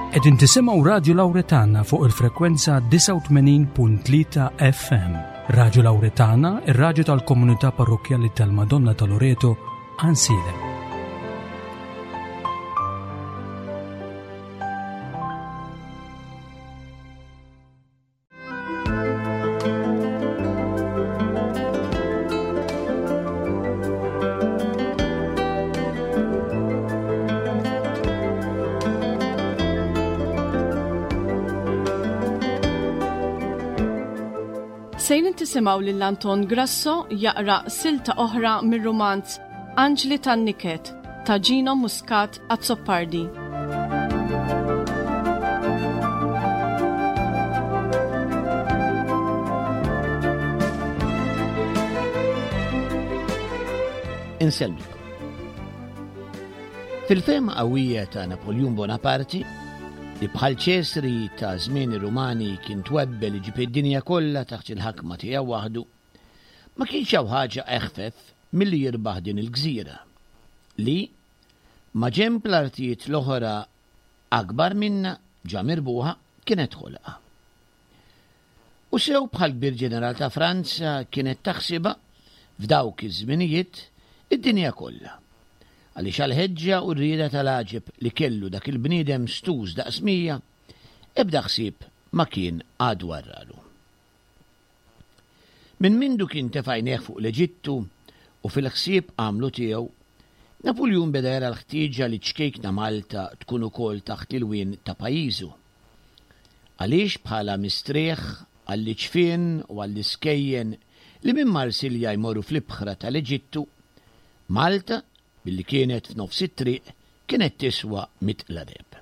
Qegħdin tisimgħu Radju Lawretana fuq il-frekwenza 89.3 FM. Radju Lawretana, ir-radju tal-Komunità Parrokjali tal-Madonna ta' Loreto, Ansilem. Sejn tisimaw lil Anton Grasso jaqra silta oħra mir-romanz Anġli tan-Niket ta' Gino Muscat Azzoppardi. Inselmikom. Fil-fema qawwija ta' Napoleon Bonaparte li bħal ċesri ta' żmien ir-Rumani kien twebbel iġib id-dinja kollha taħt il-ħakma tiegħu waħdu, ma kienx hawn ħaġa eħfef milli jirbaħ din il-gżira li ma' ġenb l-artijiet l-oħra akbar minna ġa mirbuħa kienet ħolqa. U sew bħal kbir ġeneral ta' Franza kienet taħsibha f'dawk iż-żminijiet id-dinja kollha. Għaliex għal-ħeġġa u r-rieda tal-għaġib li kellu dak il-bniedem stuż daqsmija, ebda ħsieb ma kien għad warralu. Min mindu kien tefajneħ fuq l-Eġittu u fil-ħsieb għamlu tiegħu, Napoleon beda jara l-ħtieġa li ċkejkna Malta tkun ukoll taħt il-wien ta' pajjiżu. Għaliex bħala mistrieħ għall-ċfien u għall-iskejjen li minn Marsilja jmorru fl-ibħra tal-Eġittu, Malta billi kienet f'nofs it-triq kienet tiswa mitqla reb.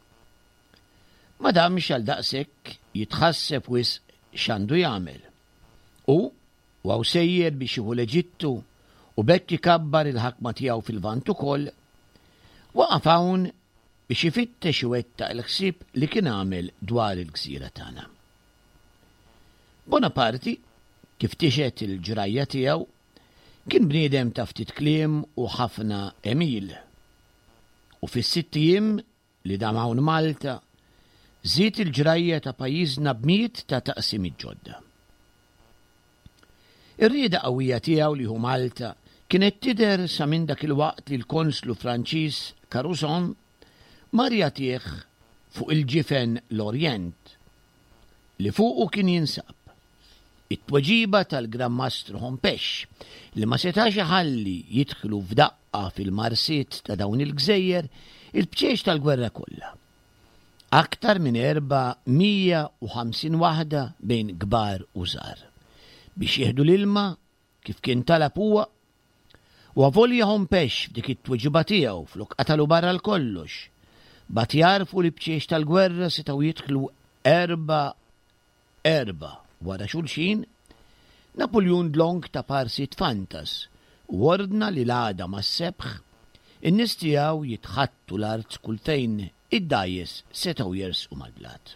Madamx għal daqshekk jitħasseb wis x'għandu jagħmel. U għaw sejjer biex jieħu l-Eġittu u bekk ikabbar il-ħakma tiegħu fil-Vant ukoll, waqaf hawn biex ifittex u wettaq il-ħsieb li kien għamel dwar il-gżira tagħna. Bonaparte kif tixet il-ġrajja tiegħu kien bniedem ta' ftit kliem u ħafna emil. U fis-sitt jiem li damawn Malta, żied il-ġrajja ta' pajjiżna b'miet ta' taqsimiet ġodda. Ir-rieda qawwija tiegħu li hu Malta kienet tidher sa minn dak il-waqt li l-konslu Franċiż Caruson marja tiegħ fuq il-ġifen l-Orjent li fuqu kien jinsab it-tweġiba tal-Gran Mastru Hompex li ma setax iħalli jidħlu f'daqqa fil-marsiet ta' dawn il-gżejjer il-bċeċ tal-gwerra kollha. Aktar minn 450 waħda bejn kbar u żgħar biex jieħdu l-ilma kif kien talab huwa u avolja Hompex f'dik it-tweġiba tiegħu flok qatalu barra l-kollox, bat jarfu li bċeċ tal-gwerra setgħu jidħlu erba' wara xulxin, Napoleon Dlong ta' parsi tfantas u ordna li l-għada ma' s-sebħ, in-nies tiegħu jitħattu l-art kultejn id-dajjes setgħu jersqu mal-blat.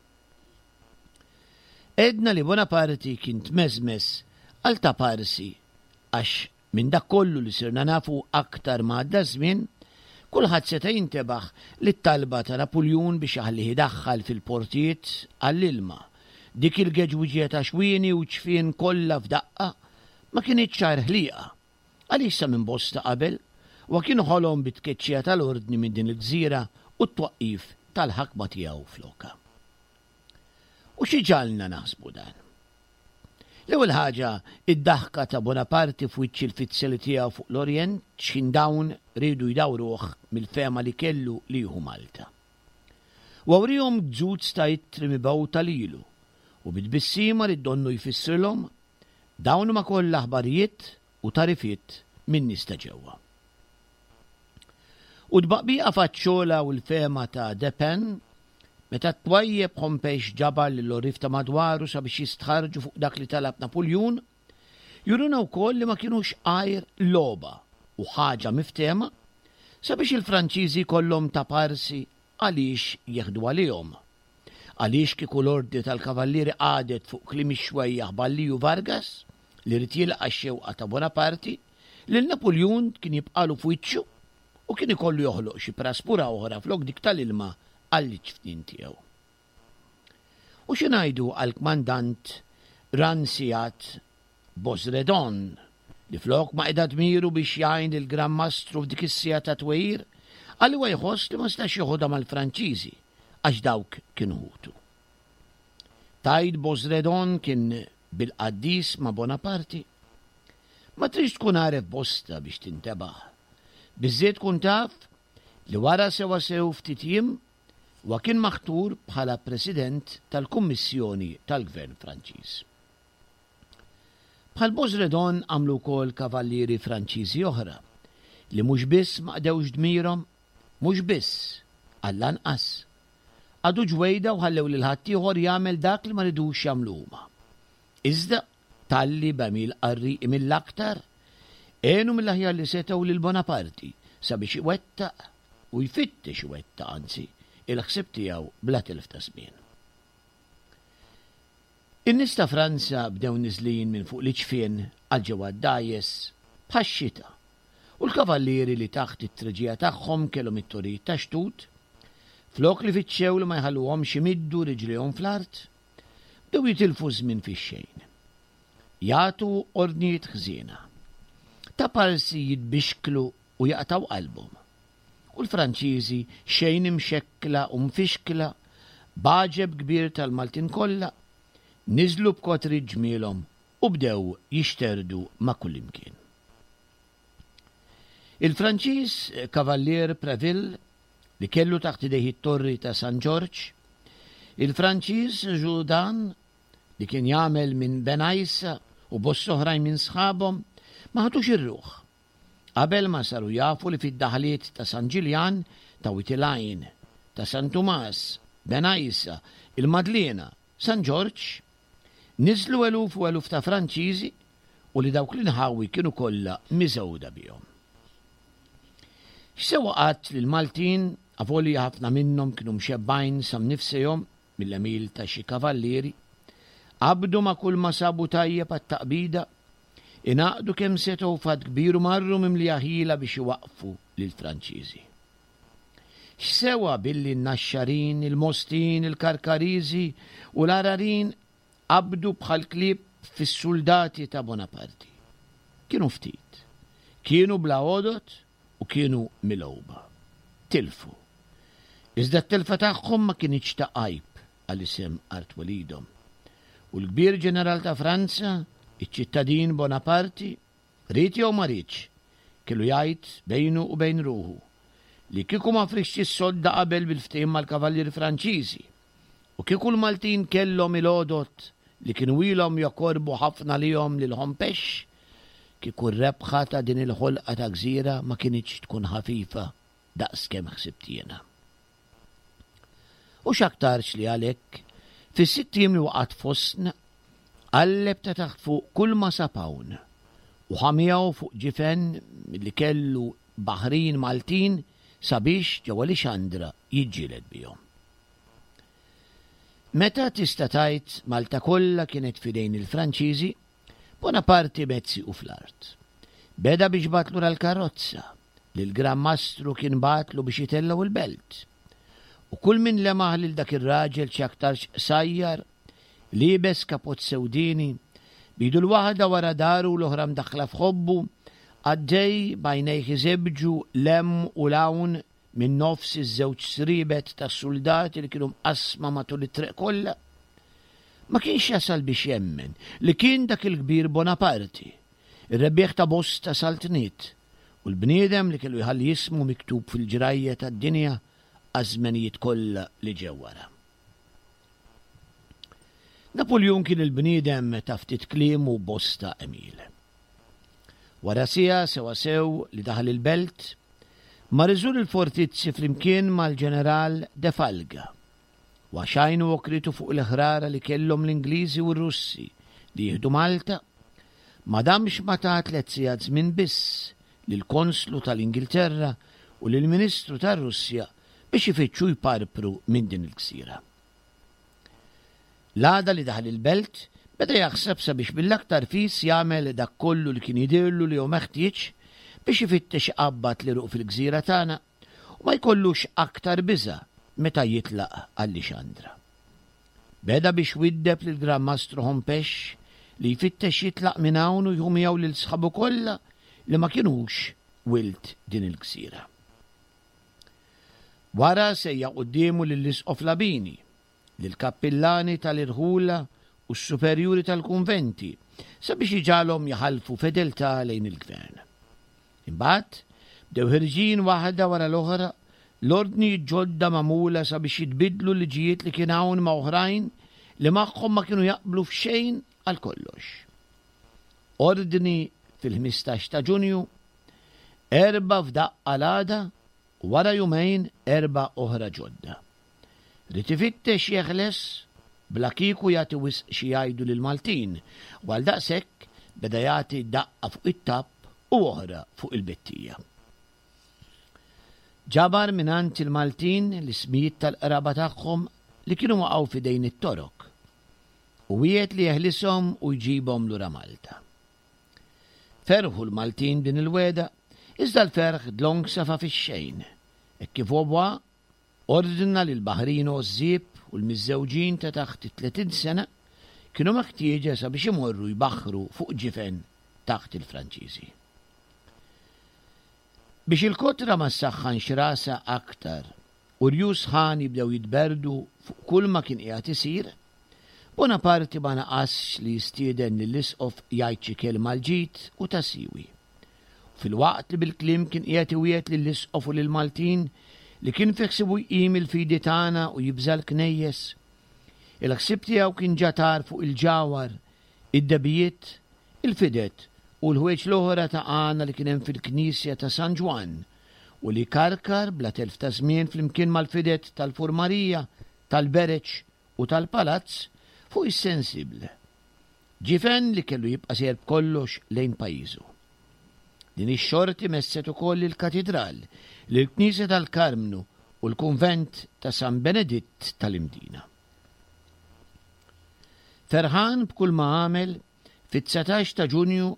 Edna li Bonaparte kien tmeżmes għal ta' parsi għax minn dak kollu li sirna nafu aktar ma' għadda żmien, kulħadd seta' jintebaħ li t-talba ta' Napoleon biex aħli jidaħħal fil-portijiet għall-ilma. Dik il-geġwiġija ta' xwieni u ċfien kollha f'daqqa ma kienitx ċar ħliqa. Għaliex sa minn bosta qabel u kienu ħolhom bit-tkeċċija tal-ordni minn din il-gżira u t-twaqqif tal-ħakma tiegħu floka. U xi ġalna naħsbu dan? L-ewwel ħaġa id-daħka ta' Bonaparte f'wiċċ il-fizzeli tiegħu fuq l-Orjent x'in dawn ridu jdawruh mill-fema li kellu li jieħu Malta. U awrihom gżud sta jittri mibaw tal-ilu u bid-bissima li d-donnu jfissrilhom dawn ma kollha aħbarijiet u tarifiet minn nies ta' ġewwa. U d-baqbija faċċola u l-fema ta' Depen meta twajjeb Hompex ġabal l-orif ta' madwaru sabiex jistħarġu fuq dak li talab Napoleon, juruna wkoll li ma kienux għajr loba u ħaġa miftema sabiex il-Franċiżi kollhom ta' parsi għaliex jeħdu għalihom. Għaliex kieku l-ordi tal-kavallieri għadet fuq kliem ix-xwejjaħ Balliju Vargas li rid jilqa' x-xewqa ta' Bonaparte li Napoleon kien jibqalu f'wiċċu u kien ikollu joħloq xi praspura oħra flok dik tal-ilma għall-ċftin tiegħu. U xinajdu għal-kmandant Ranciat Bozredon li flok ma qiegħda tmiru biex jgħin il-Gran Mastru f'dik is-sija ta' twejjir għalli huwa jħoss li ma stax jieħodha mal-Franċiżi għax dawk kienu Hutu. Tajd Bozredon kien bil-qaddis ma' Bonaparti. Ma trix tkun għaref bosta biex tintebaħ. Biżżejjed tkun taf li wara sewa sew ftit jiem wa kien maħtur bħala President tal-Kummissjoni tal-Gvern Franċiż. Bħal Bozredon għamlu wkoll kavallieri Franċiżi oħra li mhux biss ma qdewx dmirhom, mhux biss għall-anqas għadu ġwejda u ħallew lil ħaddieħor jagħmel dak li ma ridux jagħmlu huma. Iżda talli b'għamil qarri mill-aktar għenu mill-aħjar li setgħu lil Bonaparti sabiex iwettaq u jfittex iwettaq anzi il-ħsieb tiegħu bla tilf ta' żmien. In-nies ta' Franza bdew niżlin minn fuq l-iċfien għal ġewwa d-dajjes bħax-xita u l-kavallieri li taħt it-treġija tagħhom kellhom it-torijiet ta' xtut flok li fitxew li ma jħalluhomx imiddu riġlihom fl-art bdew jitilfu żmien fix-xejn. Jagħtu ordnijiet ħżiena. Ta' parsi jitbixklu u jaqtaw qalbhom. U l-Franċiżi xejn imxekkla u mfixkla baġeb kbir tal-Maltin kollha niżlu b'kotri ġmielhom u bdew jixterdu ma' kullimkien. Il-Franċiż Kavallier Preville li kellu taħt idejh it-torri ta' San George, il-Franċiż Jourdan li kien jagħmel minn Benajsa u bost oħrajn minn sħabhom ma ħatux ir-ruħ. Qabel ma saru jafu li fid-daħliet ta' San Ġiljan, ta' Witilajn, ta' San Tumas, Benajsa, il-Madlena, San George, niżlu eluf u eluf ta' Franċiżi u li dawk l-inħawi kienu kollha miżewda bihom. X'sewa qatt li l-Maltin avoli ħafna minnhom kienu mxebbajn sam nifsejhom mill-emil ta' xi kavallieri, qabdu ma' kull ma sabu tajjeb għat-taqbida, inaqdu kemm setgħu fad kbir u marru mimlija ħila biex iwaqfu lill-Franċiżi. X'sewa billi n-naxxarin, il-mostin, il-karkariżi u l-ararin qabdu bħal klieb fis-suldati ta' Bonaparti. Kienu ftit, kienu bla għodot u kienu milgħuba. Tilfu. Iżda t-telfa tagħhom ma kienx ta' qajb għal-isem Art Walidhom. U l-kbir ġeneral ta' Franza, iċ-ċittadin Bonaparti, rid jew ma ridx, kellu jgħid bejnu u bejn ruħu li kieku ma frixx is-sodda qabel bil-ftehim mal-kavallieri Franċiżi u kieku l-Maltin kellhom il-għodot li kienu ilhom jokorbu ħafna lihom lil ħompex, kieku r-rebħa ta' din il-ħolqa ta' gżira ma kienx tkun ħafifa daqskemm ħsibt jiena. U x'aktarx li għalhekk fis-sitt jiem li waqgħet fostna qalleb ta' taħt fuq kull ma sapawn u ħamijaw fuq ġifen li kellu Baħrin Maltin sabiex ġewwa Lixandra jiġġieled bihom. Meta tista' tgħid Malta kollha kienet fidejn il-Franċiżi, Bonaparti mezzi u fl-art. Beda biex batlu l-karozza li l-Gran Mastru kien batlu biex jitellaw il-belt. U kull min lemaħ lil dak ir-raġel xi aktarx sajjar libes kapot sewdini bidu l-waħda wara daru l-oħra mdaħla f'ħobbu għaddej bajnejh iżebġu lem u lawn minn nofs iż-żewġ sribet ta' soldati li kienu mqasma matul it-triq kollha. Ma kienx jasal biex jemmen li kien dak il-kbir Bonaparti, ir-rebbieħ ta' bosta saltniet u l-bniedem li kellu jħalli jismu miktub fil-ġrajja tad-dinja għaż-żmenijiet kollha li ġew wara. Napoleon kien il-bniedem ta' ftit kliem u bosta emil. Wara sija sewa sew li daħal il-belt, mariżur il-fortizzi flimkien mal-ġeneral De Falga, waxajnu okritu fuq l-ħrara li kellhom l-Ingliżi u r-Russi li jieħdu Malta, madamx ma ta' 3 sigħat żmien biss lill-konslu tal-Ingilterra u lill-Ministru tar-Russja biex ifittxu jparpru minn din il-gżira. L-għada li daħal il-belt beda jaħseb sabiex bil-aktar fis jagħmel dak kollu li kien jidirlu li hu meħtieġ biex ifittex qabbat li ruq fil-gżira tagħna u ma jkollux aktar biża meta jitlaq Alexandra. Beda biex widdeb lil Granmastru Hompex li jfittex jitlaq minn hawn u jħu miegħu lil sħabu kollha li ma kienux wild din il-gżira. Wara sejja qudiemu lill-Isqof Labini, lill-kappillani tal-irħula u s-superjuri tal-kunventi sabiex jiġalhom jaħalfu fedeltà lejn il-gvern. Imbagħad bdew ħirġin waħda wara l-oħra l-ordni ġodda magħmula sabiex jitbidlu l-liġijiet li kien hawn ma' oħrajn li magħhom ma kienu jaqblu f'xejn għal kollox. Ordni fil-15 ta' Ġunju, 4 f'daqqa l-għada u wara jumejn 4 oħra ġodda. Rid ifittex jeħles bla kieku jagħti wisq xi jgħidu lil-Maltin u għal daqshekk beda jagħti daqqa fuq it-tapp u oħra fuq il-bettija. Ġabar minant il-Maltin l-ismijiet tal-qraba tagħhom li kienu waqgħu f'idejn it-torok u wiegħed li jeħlishom u jġibhom lura Malta. Ferħu l-Maltin din il-weda, iżda l-ferħ dlong safa fix-xejn, hekk kif huwa ordna lil Baħrin u Żieb u l-miżżewġin ta' taħt 30 sena kienu meħtieġa sabiex imorru jbaħħru fuq ġifen taħt il-Franċiżi. Biex il-kotra ma ssaħħan xrasa aktar u rjus ħan jibdew jitberdu fuq kull ma kien qiegħed isir, Bonaparte ma naqasx li jistieden lill-Isqof jgħid xi kelma l-ġid u ta' siwi. Fil-waqt li bil-kliem kien qiegħed iwiegħed lill-Isqof u lill-Maltin li kien fiħsibu jqim il-fidi tagħna u jibża l-knejjes, il-ħsieb tiegħu kien ġatar fuq il-ġawar, id-debijiet, il-fidet u l-ħwejġ l-oħra ta' għana li kien hemm fil-Knisja ta' San Ġwan u li karkar bla telf ta' żmien flimkien mal-fidet tal-Furmarija, tal-Bereċ u tal-Palazz fuq is-sensibbli. Ġifen li kellu jibqa' serb kollox lejn pajjiżu. Din ix-xorti messet ukoll il-katedral, l-Knisja tal-Karmnu u l-Kunvent ta' San Beneditt tal-Imdina. Ferħan b'kull ma għamel fit-19 ta' Ġunju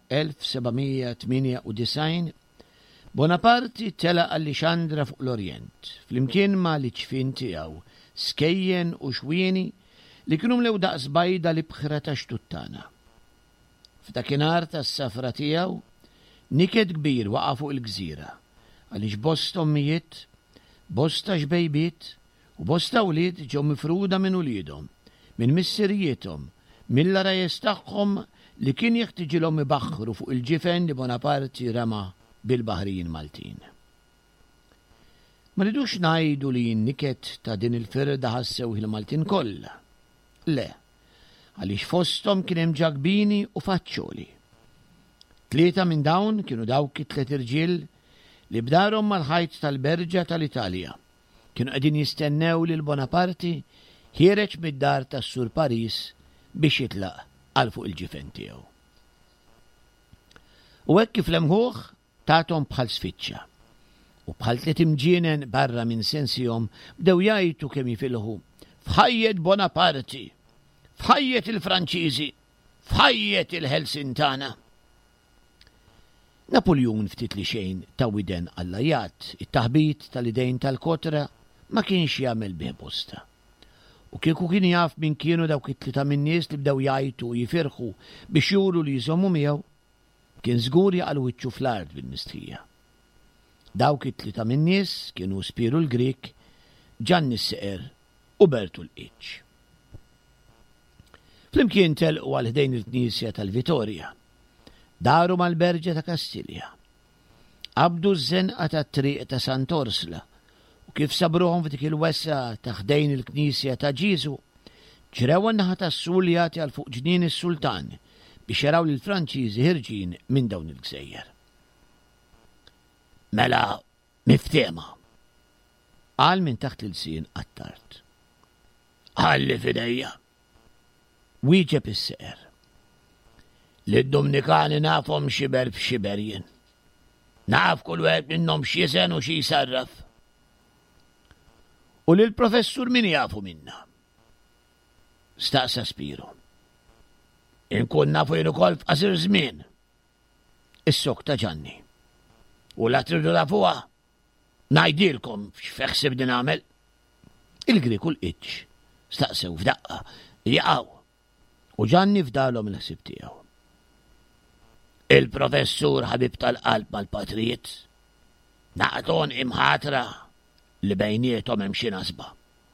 1798 Bonaparte tela Alexandra fuq l-Orjent, flimkien ma' l-ċfin tiegħu Skejjen u Xwieni li kienu mlew daqs bajda li bħra ta' xtuttana. F'dakinhar tas-safra tiegħu niket kbir waqa' fuq il-gżira għaliex bosta ommijiet, bosta xbejbiet u bosta wlied ġew mifruda minn uliedhom, minn missirjiethom, mill-arajes tagħhom li kien jeħtieġilhom ibaħħru fuq il-ġifen li Bonaparte rema bil-Baħrin Maltin. Ma ridux ngħidu li n-niket ta' din il-firda ħassew il-Maltin kollha. Le, għaliex fosthom kien hemm ġagbini u faċċoli. 3 minn dawn kienu dawk it-3 irġiel li bdarhom mal-ħajt tal-Berġa tal-Italja. Kienu qegħdin jistennew lil Bonaparte ħireġ mid-dar tas-Sur Paris biex jitlaq għal fuq il-ġifen tiegħu. U hekk kif lemħuh tagħthom bħal sfiċċa. U bħal 3 imġienen barra minn sensihom bdew jgħidu kemm jifilħu: fħajjet Bonaparte, fħajjet il-Franċiżi, fħajjet il-Ħelsin tagħna. Napoleon ftit li xejn ta' widen allajat, it-taħbit tal-idejn tal-kotra ma kienx jagħmel bih bosta. U kieku kien jaf min kienu dawk it-3 min-nies li bdew jgħidu u jifirħu biex juru li jżommu miegħu, kien żgur jaqal wiċċu fl-ard bil-mistħija. Dawk it-3 min-nies kienu Spiru l-Grik, Ġanni s-Seqer u Bertu l-Iċ. Flimkien telqu għal ħdejn il-Knisja tal-Vitorja, daru mal-Berġa ta' Kastilja, qabdu ż-żenqa tat-triq ta' Sant'Orsla u kif sabruhom f'dik il-wessa ta' ħdejn il-Knisja ta' Ġisu, ġrew an-naħa tas-Suljati għal fuq ġnien is-Sultan biex jaraw lil Franċiżi ħirġin minn dawn il-Gżejjer. Mela miftema, qal minn taħt il-sin qattart. Ħalli fidejja, wieġeb is-Seqer. Lid-Dominikani nafhom xiber b'xiber jien. Naf kull wieħed minnhom x'jisen u xi jsarraf. U lill-professur min jafu minna. Staqsa Spiru. Inkun nafu jien ukoll f'qasir żmien. Is-sok ta' Ġanni. U la tridu nafuha, ngħidilkom x'feħseb din nagħmel. Il-Grieg u l-Qitx staqsew f'daqqa jaqgħu u Ġanni fdalhom il-ħsieb tiegħu. Il-professur ħabib tal-qalb mal-patrijiet naqton imħatra li bejniethom hemm xi nasba.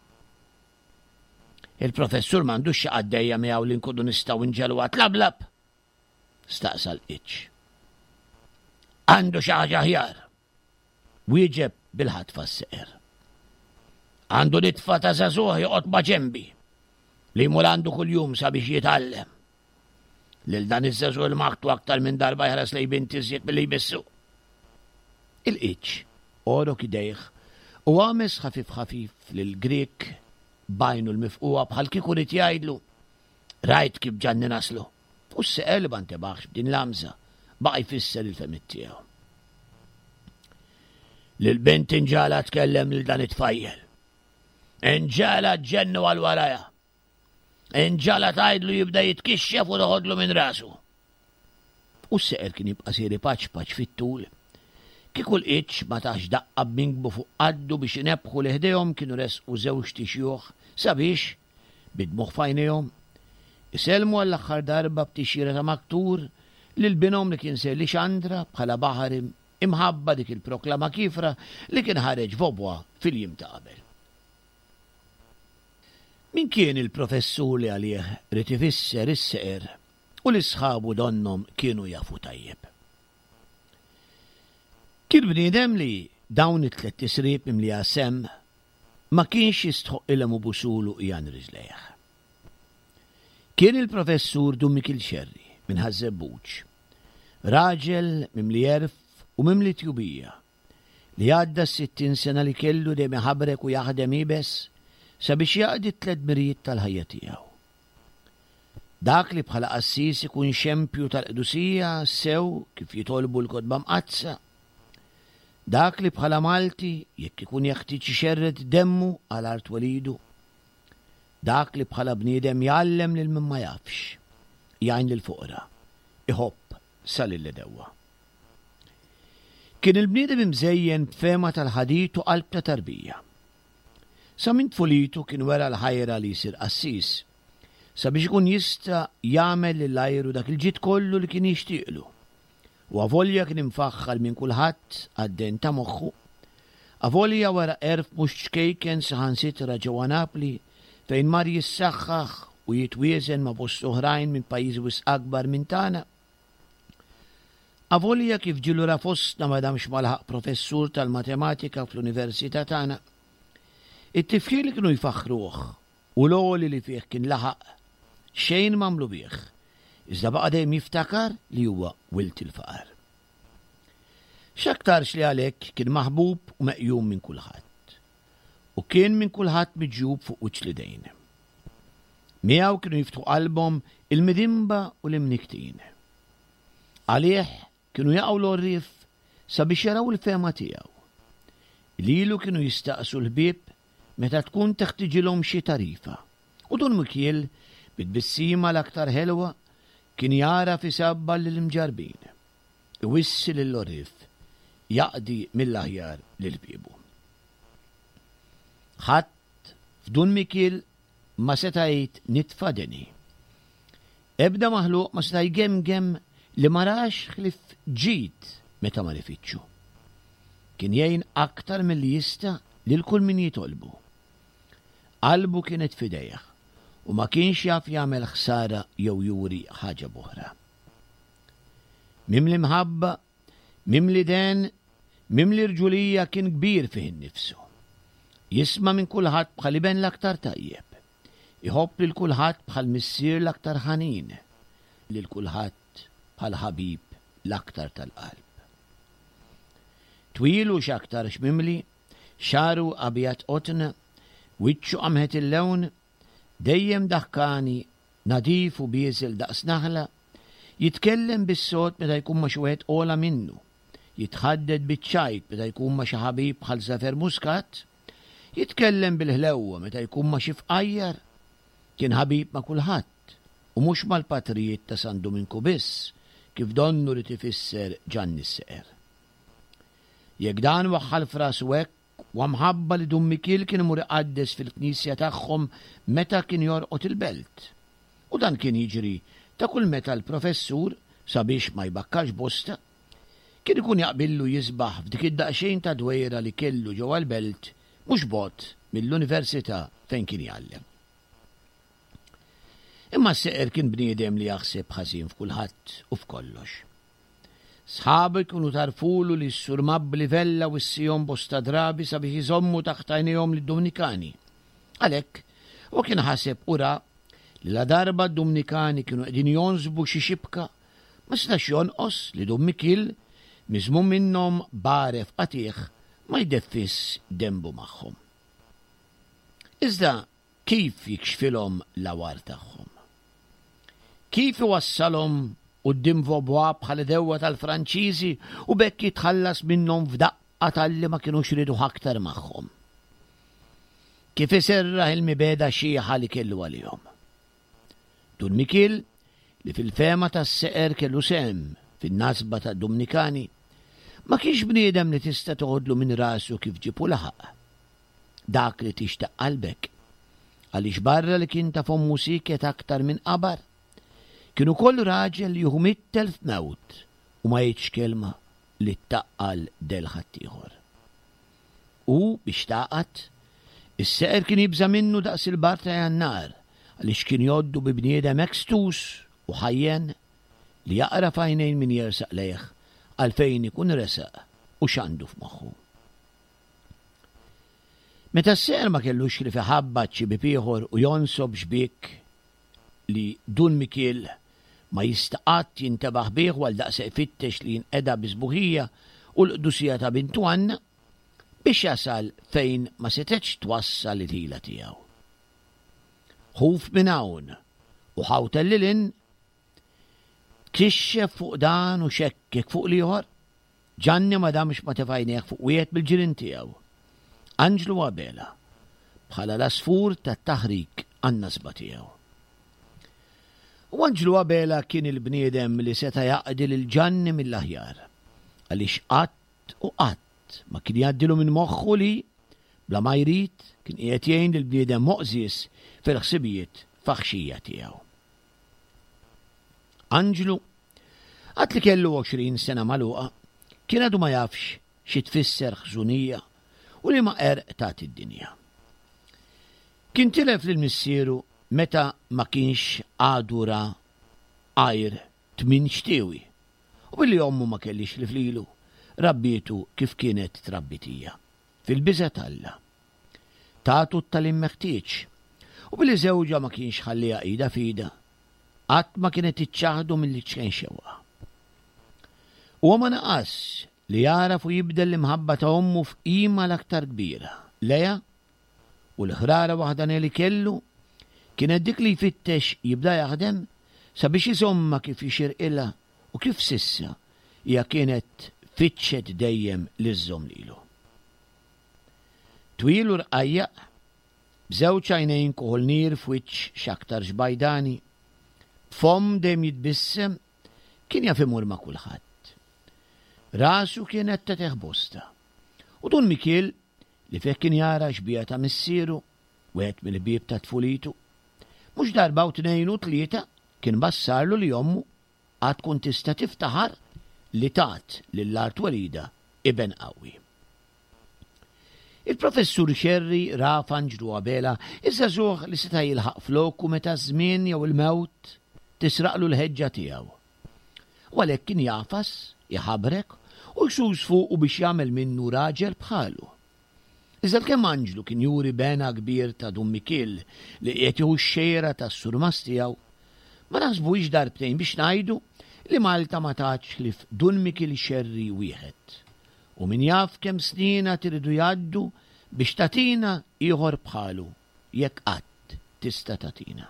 Il-professur m'għandux xi għaddejja miegħu li nkunu nistgħu nġelwa tlablab. Staqsa l-Qitx. Għandu xi ħaġa aħjar. Wieġeb bil-ħatfa s-seqer. Għandu nitfa ta' żagħżugħ joqgħod ma' ġenbi li jmur għandu kuljum sabiex jitgħallem. Lil dan iż-żagħżugħ il-maqtu aktar minn darba jħares lejn bint iżjed milli jbissu. Il-Qitx orok idejh u għames ħafif lil-Grieg bajnu l-mifquwa bħal kieku rid jgħidlu rajt kif Ġanni naslu. U s-seqer li ma ntebaħx b'din l-għamża baqa' jfisser il-femiet tiegħu. Lil-bint inġala tkellem lil dan it-tfajjel. Inġala ġennu għal waraja. Inġala tgħidlu jibda jitkixxef u toħodlu minn rasu. U s-seqer kien jibqa' siri paċ fit-tul. Kieku l-Qitx ma tax daqqa b'minkbu fuq qaddu biex inebħu li ħdejhom kienu resqu żewġ tixjuħ sabiex bidmuh f'għajnejhom iselmu għall-aħħar darba b'tixjira ta' maktur lil binhom li kien ser li Xandra bħala baħarim imħabba dik il-proklama kifra li kien ħareġ f'Obwa fil-jiem ta' qabel. Min kien il-professur li għalih rid ifisser is-seqer u li sħabu donnom kienu jafu tajjeb. Kien bniedem li dawn it-tlet tisrieb imlija sem ma kienx jistħoq ilhom u busulu jan riżlejh. Kien il-professur Dummik il-Xerri minn Ħażebbuġ, raġel mimli jerf u mimli tjubija li għadda 60 sena li kellu dejjem iħabbrek u jaħdem ibes sabiex jaqdi t-tlet mirijiet tal-ħajja tiegħu. Dak li bħala qassis ikun xempju tal-qdusija sew kif jitolbu l-kotba mqazza. Dak li bħala Malti jekk ikun jeħtieġ ixerred demmu għal art walidu. Dak li bħala bniedem jgħallem lil min ma jafx, jgħin lil fuqra, iħobb sal li dewwa. Kien il-bniedem imżejjen b'fema tal-ħadit u qalb ta' tarbija. Sa minn tfulitu kien wera l-ħajra li jsir qassis sabiex ikun jista' jagħmel lill-ajru dak il-ġid kollu li kien jixtieqlu. U avolja kien imfaħħal minn kulħadd għadden ta' moħħu, avolja wara erf mhux ċkejken saħansitra ġewwa Napli fejn mar jissaħħaħ u jitwieżen ma' bost oħrajn minn pajjiżi wisq akbar minn tagħna. Avolja kif ġilu rafostna ma damx malħaq professur tal-matematika fl-Università tagħna. It-tifkiel kienu jfaħħruh u l-għoli li fih kien laħaq xejn mamlu bih. Iżda baqa' dejjem jiftakar li huwa wilt il-faqar. X'aktarx li għalhekk kien maħbub u meqjum minn kulħadd. U kien minn kulħadd miġjub fuq wiċċ l-idejn. Miegħu kienu jiftu qalbhom il-midimba u l-imniktin. Għalih kienu jaqgħu l-orrif sabiex jaraw il-fema tiegħu. Lilu kienu jistaqsu l-ħbieb meta tkun teħtieġilhom xi tarifa. U dun mikiel bit-bissima l-aktar ħelwa kien jara fi sabba l-imġarbin, iwissi l-orrif, jaqdi mill-aħjar l-bibu. Ħadd f'dun mikiel ma setajt nitfadeni. Ebda maħluq ma setaj gemgem li marax ħlif ġid meta ma rifittxu. Kien jgħin aktar mill-li jista' lil kull min jitolbu. Qalbu kienet fidejh u ma kienx jaf jagħmel ħsara jew juri ħaġa boħra. Mimli mħabba, mimli den, mimli rġulija kien kbir fih innifsu. Jisma' minn kulħadd bħal iben l-aktar tajjeb. Iħobb lil kulħadd bħal missier l-aktar ħanin, lil kulħadd bħal ħabib l-aktar tal-qalb. Twilu x'aktar x'mimli, xaru abjat qotna, wiċċu qamħet il-lewn, dejjem daħkani, nadif u bieżel daqs naħla, jitkellem bis-sod meta jkun ma' xi wieħed ola minnu, jitħadded biċ-ċajt meta jkun ma' xi ħabib bħal Zafer Muscat, jitkellem bil-ħlewwa meta jkun ma' xi fqajjar, kien ħabib ma' kulħadd u mhux mal-patrijiet ta' San Dominku biss, kif donnu li tifisser Ġanni s-Seqer. Jekk dan waħħal f'rasu hekk u mħabba li Dum Mikil kien imur iqaddes fil-knisja tagħhom meta kien jorqod il-belt. U dan kien jiġri ta' kull meta l-professur sabiex ma jbakkax bosta kien ikun jaqbillu jisbaħ f'dik id-daqsxejn ta' dwejra li kellu ġewwa l-belt mhux bogħod mill-università fejn kien jgħallem. Imma s-seqer kien bniedem li jaħseb ħażin f'kulħadd u f'kollox. Sħabu jkunu tarfulu li s-sur Mabbli Vella u s-sijom bosta drabi sabiex jżommu taħt għajnejhom lid-Dominikani. Għalhekk u kien ħaseb ura li la darba d-Dominikani kienu qegħdin jonżbu xi xibka ma stax jonqos li Dum Mikil miżmum minnhom baref qatih ma jdeffiss dembu magħhom. Iżda kif jikxfilhom l-awar tagħhom? Kif iwassalhom quddiem vobwa bħal dewwa tal-Franċiżi u bekk jitħallas minnhom f'daqqa tal-li ma kinux ridu aktar magħhom? Kif iserraħ il-mibeda xieħa li kellu għalihom? Dum Mikil li fil-fema tas-seqer kellu sem fin-nasba tad-Dominikani ma kienx bniedem li tista' toħodlu minn rasu kif ġipu laħaq. Dak li tixtaq qalbek għaliex barra li kien tafhom musiket aktar minn qabar kienu koll raġel li juhu 100,000 mewt u ma jgħidx kelma li ttaqqal del ħaddieħor. U biex taqat, is-seqer kien jibża minnu daqs il-bar ta' Jannar għaliex kien jgħoddu bi bniedem ekstus u ħajjen li jaqra f'għajnejn min jersaq lejh għalfejn ikun resaq u x'għandu f'moħħu. Meta s-seqer ma kellux li fiħabba ċibib ieħor u jonsob xbik li Dum Mikil ma jistaqat jintabaħ bih għal daqsa ifittex li jinqeda bizbuħija u l-qdusija ta' bintu Anna biex jasal fejn ma setgħetx twassal il-ħila tiegħu. Ħuf minn hawn u ħawtel lilin kixxef fuq dan u xekkek fuq liħor ġanni ma damx ma tefajneħ fuq wieħed bil-ġirien tiegħu. Anġlu Abela bħala l-asfur tat-taħrik għan-nasba tiegħu. U Anġlu Abela kien il-bniedem li seta' jaqdi lil-ġanni mill-aħjar għaliex qatt u qatt ma kien jgħaddilu minn moħħu li bla ma jrid kien qiegħed jgħin lill-bniedem moqżis fil-ħsibijiet faħxija tiegħu. Anġlu għad li kellu 20 sena magħluqa kien għadu ma jafx xi tfisser ħżunija u li ma qerq tat id-dinja. Kien tilef lill-missieru meta ma kienx għadura għajr 8 xtiewi u billi ommu ma kellix li flilu rabbietu kif kienet trabbitija fil-biża Alla. Tatu tal-im meħtieġ u billi żewġa ma kienx ħallija ida fida qatt ma kienet iċċaħdu milli ċkien xewqa. U ma naqas li jaraf u jibdel l-imħabba ta' ommu f'qima l-aktar kbira. Leja u l-ħrara waħda li kellu kienet dik li jfittex jibda jaħdem sabiex jżomma kif jixirqilha u kif sissa hija kienet fitxet dejjem li żżomm lilu. Twil u rqajjaq b'żewġ għajnejn koħolnier f'wiċċ x'aktar xbajdani, b'fomm dejjem jitbissem kien jaf imur ma' kulħadd. Rasu kienet teteħ bosta. U Dum Mikil li fekk kien jara xbija ta' missieru wieħed mill-bieb ta' tfulitu mhux darba u 2 u 3 kien bassarlu li ommu għad tkun tista' tiftaħar li tat lill-Art Walida iben qawwi. Il-professur Xerri raf Anġlu Abela iżżagħżugħ li seta' jilħaq floku meta żmien jew il-mewt tisraqlu l-ħeġġa tiegħu. U għalhekk kien jafas, jħabrek u jxuż fuqu biex jagħmel minnu raġel bħalu. Iżda kemm Anġlu kien juri bena kbir ta' Dum Mikil li qiegħed jieħu x-xejra tas-surmas tiegħu, ma naħsbuhiex darbtejn biex ngħidu li Malta ma tatx li f'Dum Mikil Xerri wieħed. U min jaf kemm snina tridu jgħaddu biex tatina ieħor bħalu jekk qatt tista' tatina.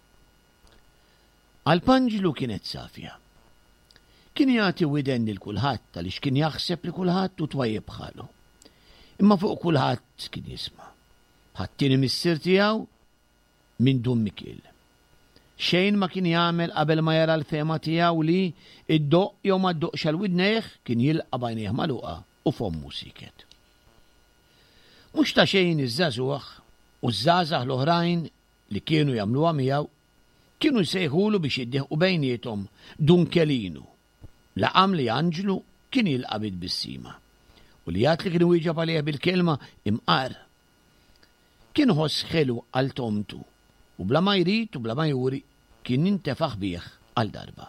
Għall-Anġlu kienet safja. Kien jagħti widen lil kulħadd għaliex kien jaħseb li kulħadd u twajjeb bħalu. Imma fuq kulħadd kien jisma'. Ħaddini missier tiegħu minn Dum Mikil. Xejn ma kien jagħmel qabel ma jara l-fema tiegħu li id-doq jew ma ddoqx għal widnejh kien jilqa' bajnejh magħluqa u fommu siket. Mhux ta' xejn iż-żagħżugħ u ż-żgħażagħ l-oħrajn li kienu jagħmluha miegħu kienu jsejħulu biex jiddieħqu bejniethom Dunkelinu. Laqam li Anġlu kien jilqabid bis-sima u li jgħid li kienu wieġeb għalih bil-kelma imqar. Kien ħoss ħelu għal tomtu u bla ma jrid u bla ma juri kien jintefaħ bih għal darba.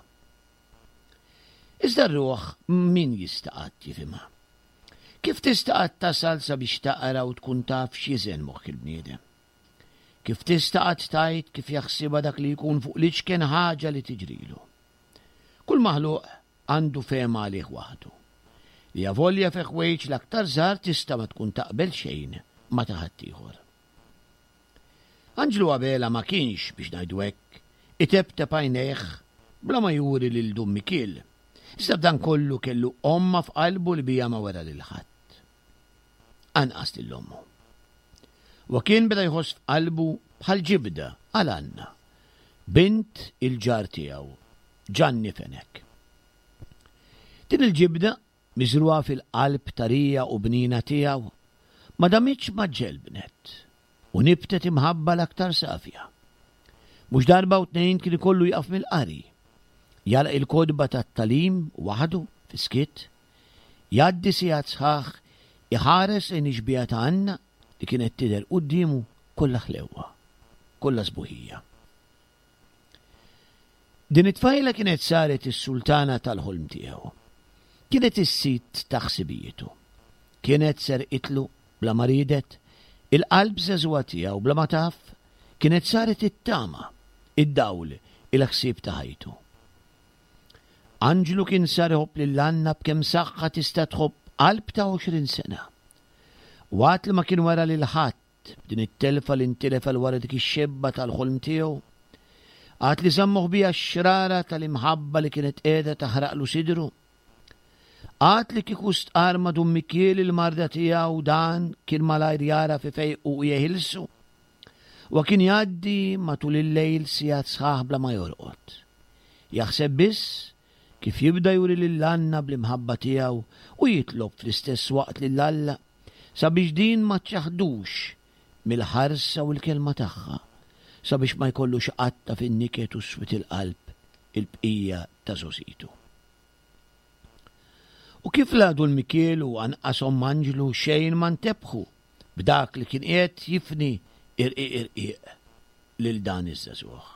Iżda r-ruħ min jistaqat jifhimha. Kif tistaqat tasal sabiex taqra u tkun taf x'jiżen moħħ il-bniedem? Kif tistaqat tajt kif jaħsibha dak li jkun fuq liċken ħaġa li tiġrilu? Kull maħluq għandu fehma għalih waħdu. Li avolja fi ħwejġ l-aktar żgħar tista' ma tkun taqbel xejn ma ta' ħadd ieħor. Anġlu Abela ma kienx biex ngħidu hekk itebteb għajnejh bla ma juri lil Dum Mikiel. Iżda b'dan kollu kellu omma f'qalbu li bija ma wera lil ħadd. Anqas lill-ommu. U kien beda jħoss f'qalbu bħal ġibda għal Anna, bint il-ġar tiegħu, Ġanni Fenek. Din il-ġibda miżruha fil-qalb tarija u bnina tiegħu ma damitx ma ġelbnet u nibtet imħabba l-aktar safja. Mhux darba u tnejn kien ikollu jaqaf mill-qari, jalaq il-kodba tat-talim waħdu fiskit, jgħaddi sigħat sħaħ iħares lejn ix-xbija ta' Anna li kienet tidher qudiemu kollha ħlewwa, kollha sbuħija. Din it-tfajla kienet saret is-sultana tal-ħolm tiegħu. Kienet is-sit ta' ħsibietu. Kienet serqitlu bla ma ridet, il-qalb żeżwa tiegħu bla ma taf, kienet saret it-tama, id-dawl, il-ħsieb ta' ħajtu. Anġlu kien sar iħobb lil Anna b'kemm saħħa tista' tħobb qalb ta' 20 sena. Waqt li ma kien wara lil ħadd b'din it-telfa li ntilef għal wara dik ix-xebba tal-ħolm tiegħu, għad li żammuh biha x-xrara tal-imħabba li kienet qiegħda taħraqlu sidru. Għad li kieku stqar ma' Dum Mikiel il-marda tiegħu dan kien malajr jara fi fejqu u jeħilsu, u kien jgħaddi matul il-lejl sigħat sħaħ bla ma jorqod. Jaħseb biss kif jibda juri lil Anna bl-imħabba tiegħu u jitlob fl-istess waqt lil Alla sabiex din ma tċaħdux mill-ħarsa u l-kelma tagħha, sabiex ma jkollux qatta fin-niket u swit il-qalb il-bqija ta' żositu. U kif ladu l-Mikiel u anqashom Anġlu xejn ma ntebħu b'dak li kien qiegħed jifni irqiq lil dan iż-żagħżugħ.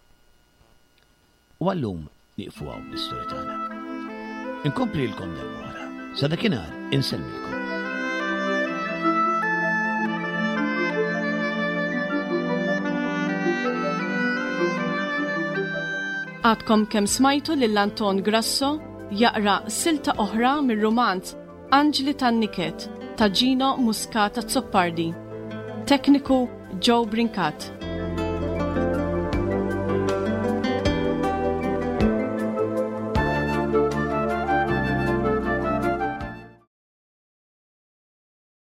U għallum niqfu għaw l-istorja tagħna. Inkompli lkom dal-wara. Sa dakinhar insellmilkom. Għadkom kemm smajtu lil Anton Grasso jaqra silta oħra mir-romanz Anġli tan-Niket ta' Gino Muscat Zoppardi. Tekniku Joe Brincat.